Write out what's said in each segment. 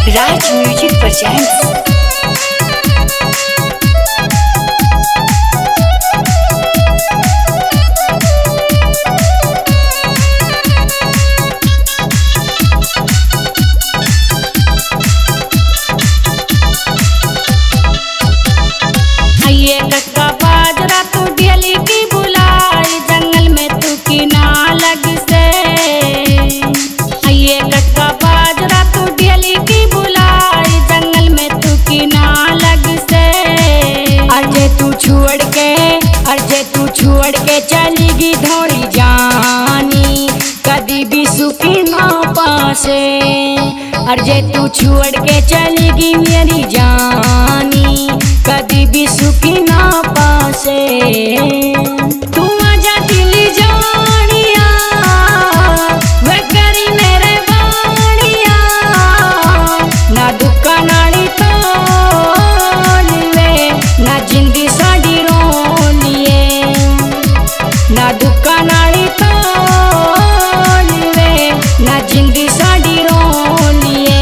राज music presents. ये कक्का बाजरा तू डेली की बुलाई जंगल में तू की ना लग से। ये कक्का बाजरा तू डेली की बुलाई जंगल में तू की ना लग से। अर्जे तू छोड़ के चलेगी धोड़ी जानी कभी भी सुखी ना पासे। अर्जे तू छोड़ के चलेगी मेरी जानी कभी भी सुखी ना पासे। तू आजा दिली जानिया वे करी मेरे बानिया ना दुक्का नाड़ी तो लिवे ना जिंदी साड़ी रोलिए ना दुक्का नाड़ी तो लिवे ना जिंदी साड़ी रोलिए।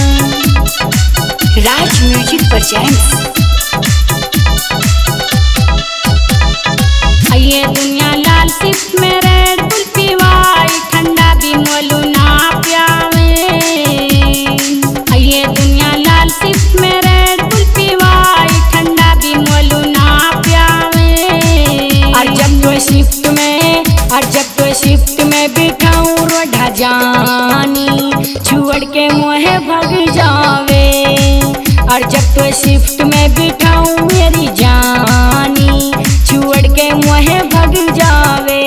Raj music presents. ये दुनिया लाल सिप में रेड बुल पीवाई ठंडा भी मोलू ना प्यावे। ये दुनिया लाल सिप में रेड बुल पीवाई ठंडा भी मोलू ना प्यावे। और जब तो शिफ्ट में बिठाऊं रोढ़ा जानी छोड़ के मोहे भग जावे। और जब तो शिफ्ट में बिठाऊं मेरी जानी छोड़ के मोहे भग जावे।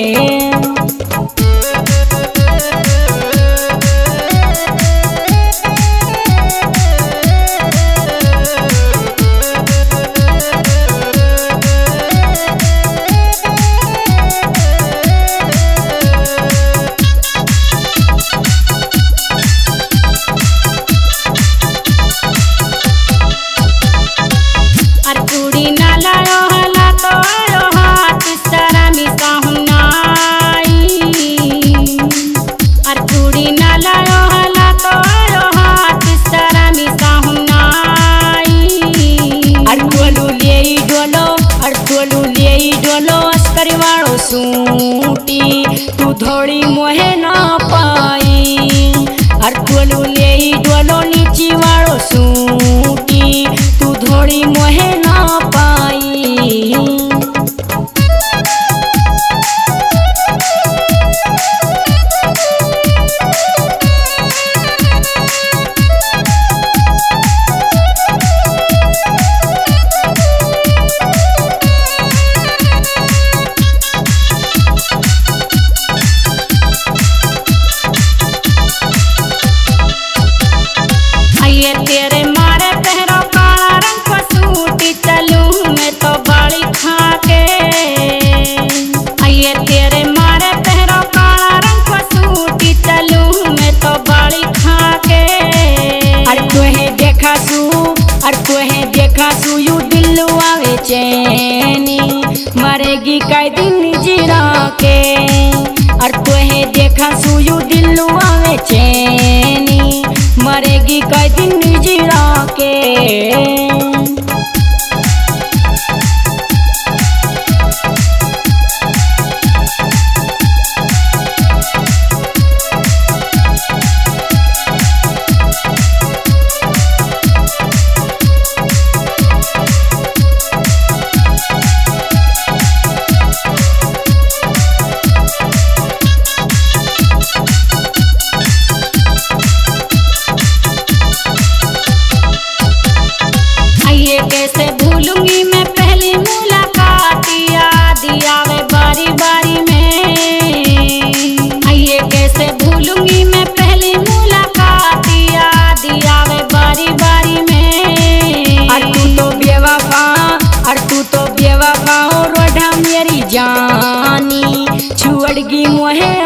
चूड़ी ना लायो हला तो आयो हाथ सारा मिसा हुनाई। और चूड़ी ना लायो हला तो आयो हाथ सारा मिसा हुनाई। और टोलू ले डोलो अस्करी वाड़ो सूटी तू धोड़ी मोहे ना पाई। और टोलू ले डोलो नीची वाड़ो सूटी तू धोड़ी मोहे ना पाई। ये तेरे मारे पहरो काला रंग को सूटी चलूं मैं तो बाड़ी खा के। ये तेरे मारे पहरो काला रंग को सूटी चलूं मैं तो बाड़ी खा के। और तुहे देखा सू यू दिल आवे चैनी मरेगी कई दिन जिरा के। और तुहे देखा सू यू दिल आवे चैनी मरेगी कई दिन जिरा के। ये कैसे भूलूंगी मैं पहली मुलाकात याद आवे बारी बारी में। ये कैसे भूलूंगी मैं पहली मुलाकात याद आवे बारी बारी में। और तू तो बेवफा हो रोढ़ा मेरी जानी छोड़गी मोहे